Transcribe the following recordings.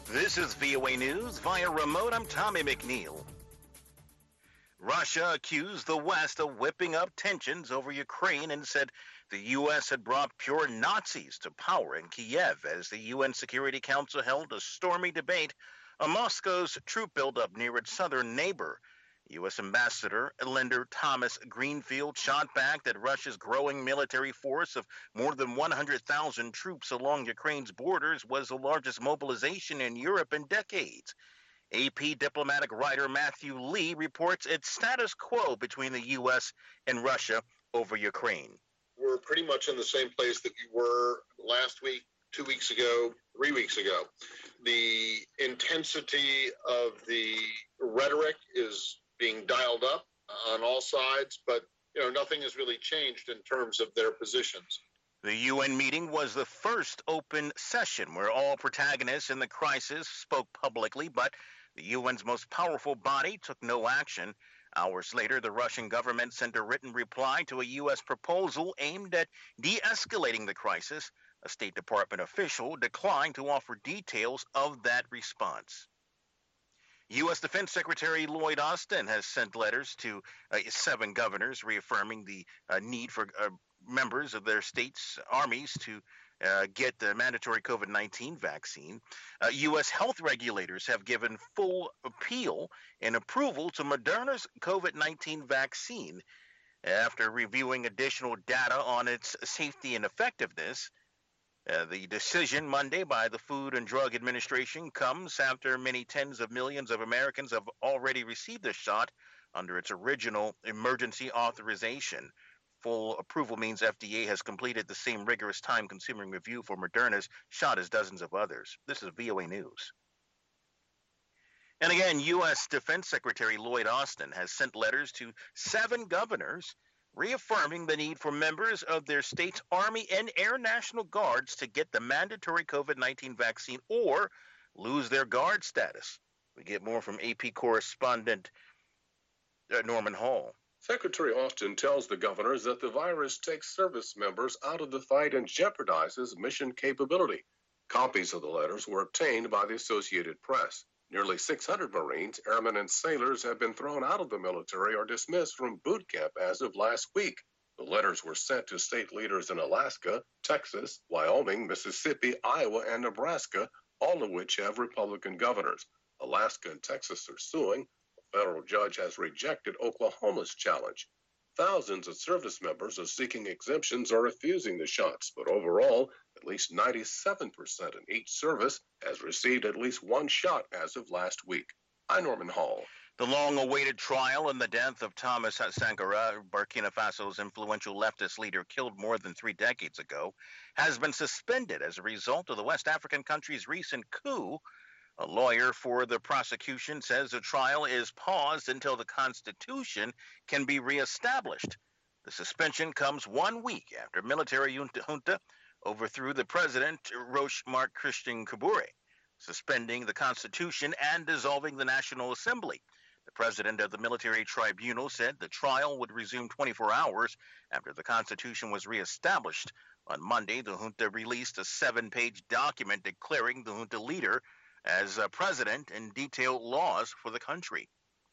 This is VOA News via remote. I'm Tommy McNeil. Russia accused the West of whipping up tensions over Ukraine and said the U.S. had brought pure Nazis to power in Kiev as the UN Security Council held a stormy debate on Moscow's troop buildup near its southern neighbor. U.S. Ambassador Linda Thomas Greenfield shot back that Russia's growing military force of more than 100,000 troops along Ukraine's borders was the largest mobilization in Europe in decades. AP diplomatic writer Matthew Lee reports it's status quo between the U.S. and Russia over Ukraine. We're pretty much in the same place that we were last week, 2 weeks ago, 3 weeks ago. The intensity of the rhetoric is being dialed up on all sides, but nothing has really changed in terms of their positions. The UN meeting was the first open session where all protagonists in the crisis spoke publicly, but the UN's most powerful body took no action. Hours later, the Russian government sent a written reply to a U.S. proposal aimed at de-escalating the crisis. A State Department official declined to offer details of that response. U.S. Defense Secretary Lloyd Austin has sent letters to 7 governors reaffirming the need for members of their states' armies to get the mandatory COVID-19 vaccine. U.S. health regulators have given full appeal and approval to Moderna's COVID-19 vaccine after reviewing additional data on its safety and effectiveness. The decision Monday by the Food and Drug Administration comes after many tens of millions of Americans have already received the shot under its original emergency authorization. Full approval means FDA has completed the same rigorous time-consuming review for Moderna's shot as dozens of others. This is VOA News. And again, U.S. Defense Secretary Lloyd Austin has sent letters to 7 governors reaffirming the need for members of their state's Army and Air National Guards to get the mandatory COVID-19 vaccine or lose their guard status. We get more from AP correspondent Norman Hall. Secretary Austin tells the governors that the virus takes service members out of the fight and jeopardizes mission capability. Copies of the letters were obtained by the Associated Press. Nearly 600 Marines, airmen, and sailors have been thrown out of the military or dismissed from boot camp as of last week. The letters were sent to state leaders in Alaska, Texas, Wyoming, Mississippi, Iowa, and Nebraska, all of which have Republican governors. Alaska and Texas are suing. A federal judge has rejected Oklahoma's challenge. Thousands of service members are seeking exemptions or refusing the shots, but overall, at least 97% in each service has received at least one shot as of last week. I'm Norman Hall. The long-awaited trial in the death of Thomas Sankara, Burkina Faso's influential leftist leader killed more than 3 decades ago, has been suspended as a result of the West African country's recent coup. A lawyer for the prosecution says the trial is paused until the Constitution can be reestablished. The suspension comes 1 week after military junta overthrew the president, Roch Marc Christian Kabore, suspending the Constitution and dissolving the National Assembly. The president of the military tribunal said the trial would resume 24 hours after the Constitution was reestablished. On Monday, the junta released a 7-page document declaring the junta leader as president and detailed laws for the country.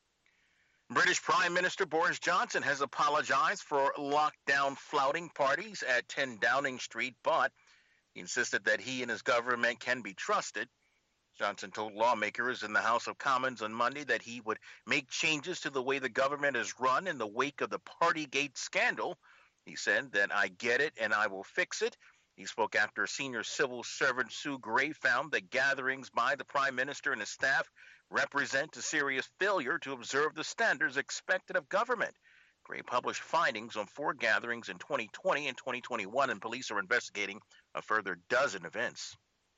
British Prime Minister Boris Johnson has apologized for lockdown flouting parties at 10 Downing Street, but he insisted that he and his government can be trusted. Johnson told lawmakers in the House of Commons on Monday that he would make changes to the way the government is run in the wake of the Partygate scandal. He said that I get it and I will fix it. He spoke after senior civil servant Sue Gray found that gatherings by the Prime Minister and his staff represent a serious failure to observe the standards expected of government. Gray published findings on 4 gatherings in 2020 and 2021, and police are investigating a further dozen events.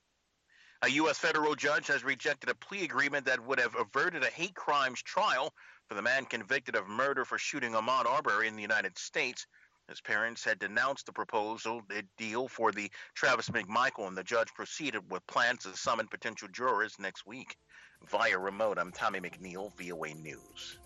A U.S. federal judge has rejected a plea agreement that would have averted a hate crimes trial for the man convicted of murder for shooting Ahmaud Arbery in the United States. His parents had denounced the proposal, the deal for the Travis McMichael, and the judge proceeded with plans to summon potential jurors next week. Via remote, I'm Tommy McNeil, VOA News.